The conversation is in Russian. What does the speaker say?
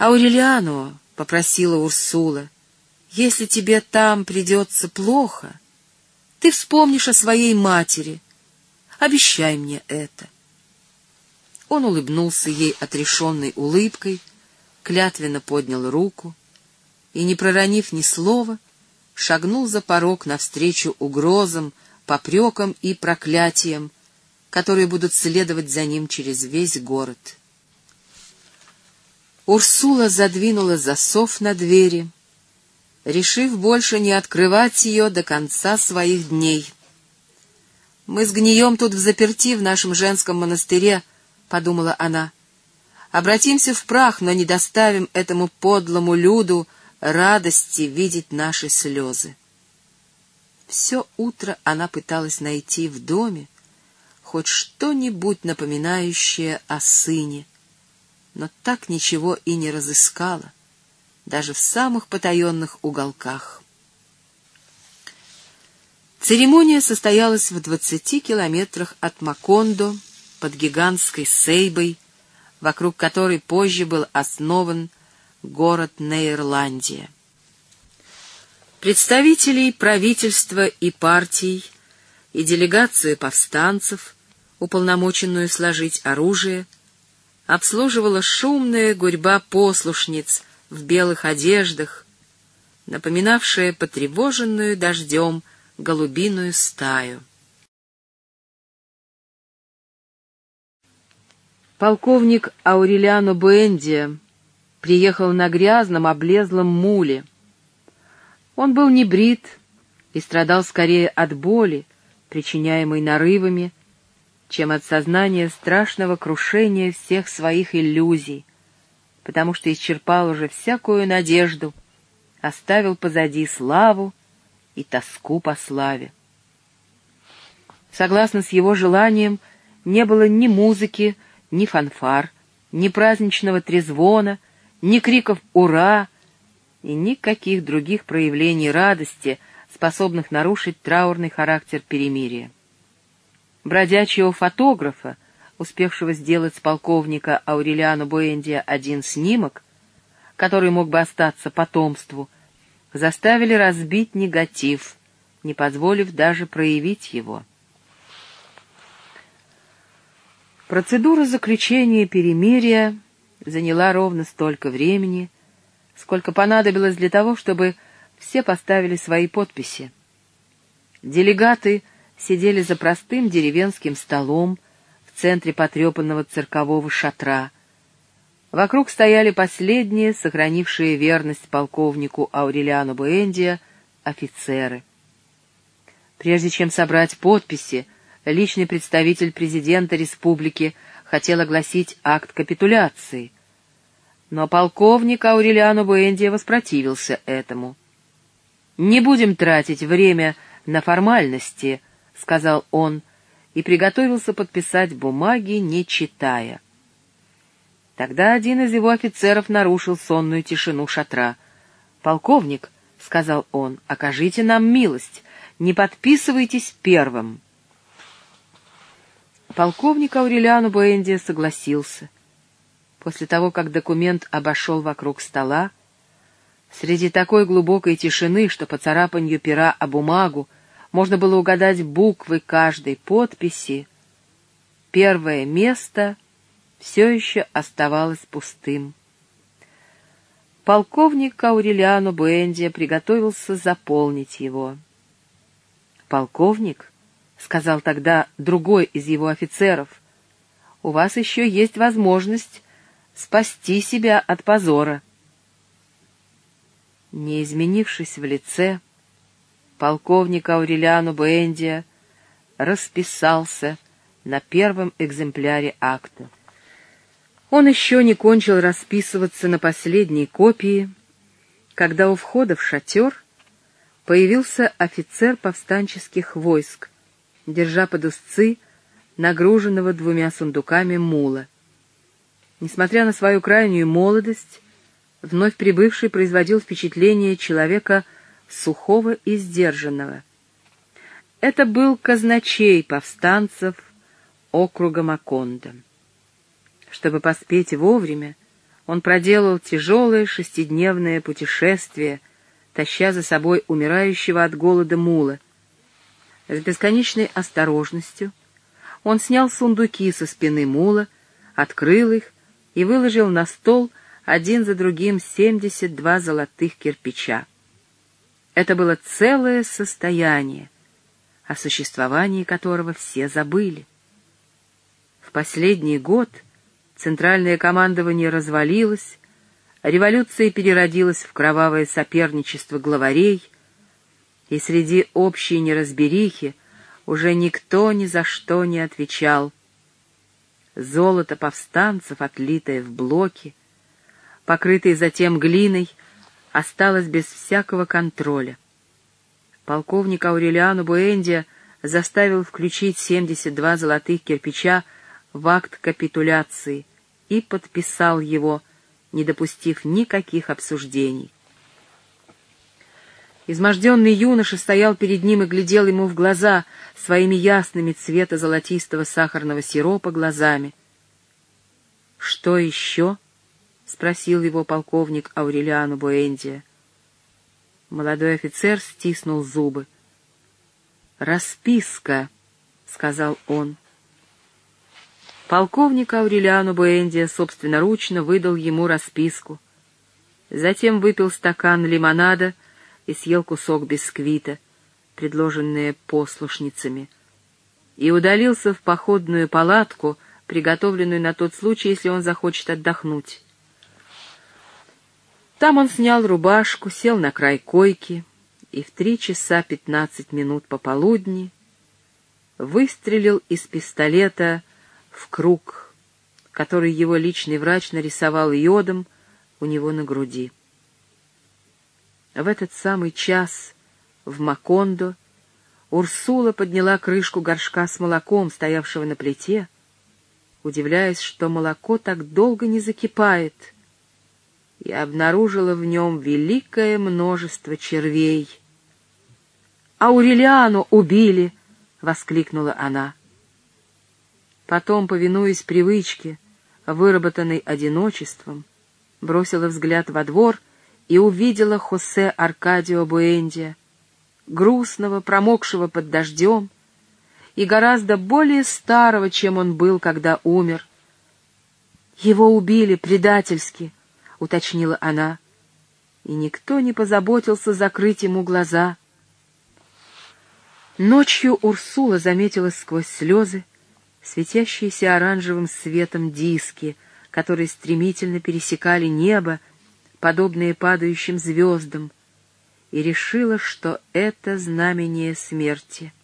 «Аурелиано», — попросила Урсула, — «если тебе там придется плохо, ты вспомнишь о своей матери. Обещай мне это». Он улыбнулся ей отрешенной улыбкой, клятвенно поднял руку и, не проронив ни слова, шагнул за порог навстречу угрозам, попрекам и проклятиям, которые будут следовать за ним через весь город. Урсула задвинула засов на двери, решив больше не открывать ее до конца своих дней. «Мы сгнием тут взаперти в нашем женском монастыре», — подумала она. «Обратимся в прах, но не доставим этому подлому люду радости видеть наши слезы». Все утро она пыталась найти в доме хоть что-нибудь напоминающее о сыне, но так ничего и не разыскала, даже в самых потаенных уголках. Церемония состоялась в 20 километрах от Макондо, под гигантской Сейбой, вокруг которой позже был основан город Нейрландия. Представителей правительства и партий, и делегацию повстанцев, уполномоченную сложить оружие, обслуживала шумная гурьба послушниц в белых одеждах, напоминавшая потревоженную дождем голубиную стаю. Полковник Аурелиано Буэндиа приехал на грязном, облезлом муле. Он был не брит и страдал скорее от боли, причиняемой нарывами, чем от сознания страшного крушения всех своих иллюзий, потому что исчерпал уже всякую надежду, оставил позади славу и тоску по славе. Согласно с его желанием, не было ни музыки, ни фанфар, ни праздничного трезвона, ни криков «Ура!» и никаких других проявлений радости, способных нарушить траурный характер перемирия. Бродячего фотографа, успевшего сделать с полковника Аурелиано Буэндиа один снимок, который мог бы остаться потомству, заставили разбить негатив, не позволив даже проявить его. Процедура заключения перемирия заняла ровно столько времени, сколько понадобилось для того, чтобы все поставили свои подписи. Делегаты сидели за простым деревенским столом в центре потрепанного циркового шатра. Вокруг стояли последние, сохранившие верность полковнику Аурелиано Буэндиа, офицеры. Прежде чем собрать подписи, личный представитель президента республики хотел огласить акт капитуляции, но полковник Аурелиано Буэндиа воспротивился этому. «Не будем тратить время на формальности», — сказал он, и приготовился подписать бумаги, не читая. Тогда один из его офицеров нарушил сонную тишину шатра. «Полковник», — сказал он, — «окажите нам милость, не подписывайтесь первым». Полковник Аурелиано Буэндиа согласился. После того, как документ обошел вокруг стола, среди такой глубокой тишины, что по царапанью пера о бумагу можно было угадать буквы каждой подписи, первое место все еще оставалось пустым. Полковник Аурелиано Буэндиа приготовился заполнить его. «Полковник», — сказал тогда другой из его офицеров, — «у вас еще есть возможность спасти себя от позора». Не изменившись в лице, полковник Аурелиано Буэндиа расписался на первом экземпляре акта. Он еще не кончил расписываться на последней копии, когда у входа в шатер появился офицер повстанческих войск, держа под узцы нагруженного 2 сундуками мула. Несмотря на свою крайнюю молодость, вновь прибывший производил впечатление человека сухого и сдержанного. Это был казначей повстанцев округа Макондо. Чтобы поспеть вовремя, он проделал тяжелое шестидневное путешествие, таща за собой умирающего от голода мула. С бесконечной осторожностью он снял сундуки со спины мула, открыл их и выложил на стол один за другим 72 золотых кирпича. Это было целое состояние, о существовании которого все забыли. В последний год центральное командование развалилось, революция переродилась в кровавое соперничество главарей, и среди общей неразберихи уже никто ни за что не отвечал. Золото повстанцев, отлитое в блоки, покрытое затем глиной, осталось без всякого контроля. Полковник Аурелиано Буэндиа заставил включить 72 золотых кирпича в акт капитуляции и подписал его, не допустив никаких обсуждений. Изможденный юноша стоял перед ним и глядел ему в глаза своими ясными цвета золотистого сахарного сиропа глазами. «Что еще?» — спросил его полковник Аурелиано Буэндиа. Молодой офицер стиснул зубы. «Расписка», — сказал он. Полковник Аурелиано Буэндиа собственноручно выдал ему расписку. Затем выпил стакан лимонада и съел кусок бисквита, предложенные послушницами, и удалился в походную палатку, приготовленную на тот случай, если он захочет отдохнуть. Там он снял рубашку, сел на край койки и в 3 часа 15 минут пополудни выстрелил из пистолета в круг, который его личный врач нарисовал йодом у него на груди. В этот самый час в Макондо Урсула подняла крышку горшка с молоком, стоявшего на плите, удивляясь, что молоко так долго не закипает, и обнаружила в нем великое множество червей. «Аурелиано убили!» — воскликнула она. Потом, повинуясь привычке, выработанной одиночеством, бросила взгляд во двор и увидела Хосе Аркадио Буэндиа, грустного, промокшего под дождем и гораздо более старого, чем он был, когда умер. «Его убили предательски», — уточнила она, и никто не позаботился закрыть ему глаза. Ночью Урсула заметила сквозь слезы светящиеся оранжевым светом диски, которые стремительно пересекали небо, подобные падающим звездам, и решила, что это знамение смерти.